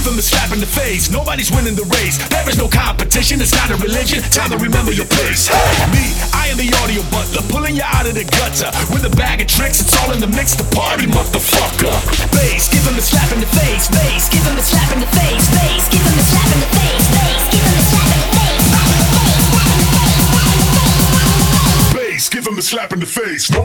give him a slap in the face. Nobody's winning the race. There is no competition, it's not a religion. Time to remember your place. Me, I am the audio butler, pulling you out of the gutter with a bag of tricks. It's all in the mix. The party, motherfucker. Bass, give him a slap in the face. Bass, give him a slap in the face. Bass, give him a slap in the face. Bass, give him a slap in the face. Bass, give him a slap in the face.